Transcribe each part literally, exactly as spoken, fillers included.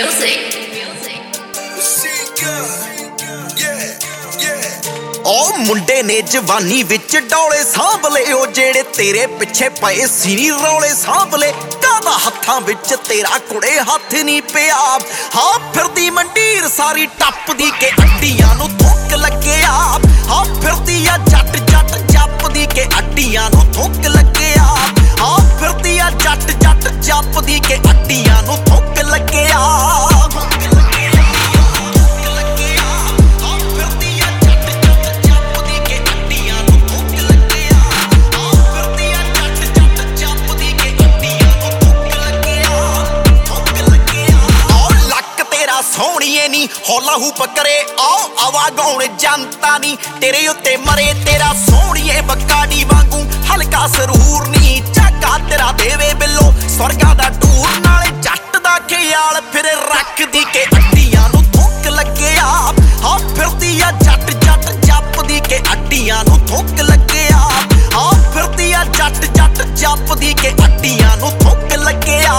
music. ਉਹ ਮੁੰਡੇ ਨੇ ਜਵਾਨੀ ਵਿੱਚ ਡੋਲੇ ਸਾਂਭ ਲਏ, ਉਹ ਜਿਹੜੇ ਤੇਰੇ ਪਿੱਛੇ ਪਏ ਸੀ ਨੀ ਰੌਲੇ ਸਾਂਭ ਲਏ। ਕਾਹਦਾ ਹੱਥਾਂ ਵਿੱਚ ਤੇਰਾ ਕੁੜੇ ਹੱਥ ਨਹੀਂ ਪਿਆ, ਹਾਂ ਫਿਰਦੀ ਮੰਡੀਰ ਸਾਰੀ ਟੱਪਦੀ ਕੇ ਅੱਡੀਆਂ ਨੂੰ ਥੁੱਕ ਲੱਗਿਆ। ਹਾਂ ਫਿਰਦੀ ਆ ਜੱਟ ਜੱਟ ਜੱਪਦੀ ਕੇ ਅੱਡੀਆਂ ਨੂੰ ਥੁੱਕ ਲੱਗਿਆ। ਹਾਂ ਫਿਰਦੀ ਆ ਜੱਟ ਜੱਟ ਜੱਪਦੀ ਕੇ ਅੱਡੀਆਂ ਨੂੰ ਥੁੱਕ ਲੱਗਿਆ। ਸੋਹਣੀਏ ਨੀ ਹੌਲਾ ਹੂਪ ਕਰੇ ਆਓ ਆਵਾ ਗਾਉਣ ਜਨਤਾ ਨੀ ਤੇਰੇ ਉੱਤੇ ਮਰੇ। ਤੇਰਾ ਸੋਹਣੀਏ ਬੱਕਾਡੀ ਵਾਂਗੂ ਹਲਕਾ ਸਰੂਰ ਨੀ, ਝਾਕਾ ਤੇਰਾ ਦੇਵੇ ਬਿੱਲੋ ਸਵਰਗਾਂ ਦਾ ਟੂਰ। ਨਾਲੇ ਜੱਟ ਦਾ ਖਿਆਲ ਫਿਰ ਰੱਖਦੀ ਕੇ ਅੱਡੀਆਂ ਨੂੰ ਥੁੱਕ ਲੱਗਿਆ। ਹਾਂ ਫਿਰਦੀ ਆ ਜੱਟ ਜੱਟ ਜੱਪਦੀ ਕੇ ਅੱਡੀਆਂ ਨੂੰ ਥੁੱਕ ਲੱਗਿਆ। ਹਾਂ ਫਿਰਦੀ ਆ ਜੱਟ ਜੱਟ ਜੱਪਦੀ ਕੇ ਅੱਡੀਆਂ ਨੂੰ ਥੁੱਕ ਲੱਗਿਆ।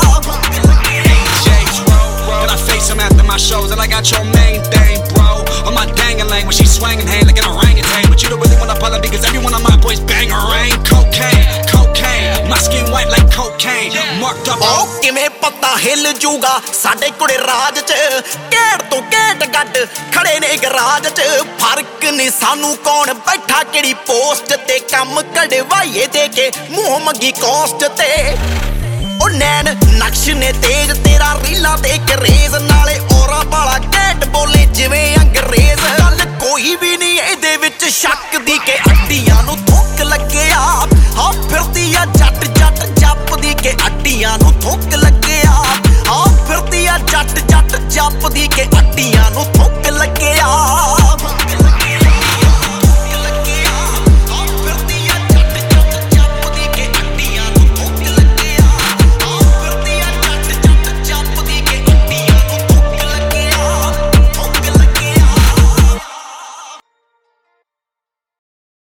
I'm after my shows and I got your main thing, bro. On my dang-a-lang when she swinging hand like an orangutan. But you don't really wanna pull up because every one of my boys bang a rain. Cocaine, cocaine, my skin white like cocaine. Marked up. Oh, ਕਿਵੇਂ ਪਤਾ ਹਿੱਲ ਜੂਗਾ ਸਾਡੇ ਕੁੜੇ ਰਾਜ ਚ, ਘੇੜ ਤੋਂ ਘੇਟ ਗੱਡ ਖੜੇ ਨੇ garage ਚ। ਫਰਕ ਨਹੀਂ ਸਾਨੂੰ ਕੌਣ ਬੈਠਾ ਕਿਹੜੀ ਪੋਸਟ ਤੇ, ਕੰਮ ਕਢਵਾਈਏ ਦੇ ਕੇ ਮੂੰਹ ਮੰਗੀ ਕੋਸਟ ਤੇ। ਉਹ ਨੈਣ ਨਕਸ਼ ਨੇ ਤੇਜ ਤੇਰਾ ਰੀਲਾਂ ਤੇ ਕਰੇਜ਼, ਨਾਲੇ ਔਰਾ ਵਾਲਾ ਘੈਂਟ ਬੋਲੇ ਜਿਵੇਂ ਅੰਗਰੇਜ਼। ਗੱਲ ਕੋਈ ਵੀ ਨਹੀਂ ਇਹਦੇ ਵਿੱਚ ਸ਼ੱਕ ਦੀ ਕੇ ਅੱਡੀਆਂ ਨੂੰ ਥੁੱਕ ਲੱਗਿਆ। ਹਾਂ ਫਿਰਦੀ ਆ ਜੱਟ ਜੱਟ ਜੱਪਦੀ ਕੇ ਅੱਡੀਆਂ ਨੂੰ ਥੁੱਕ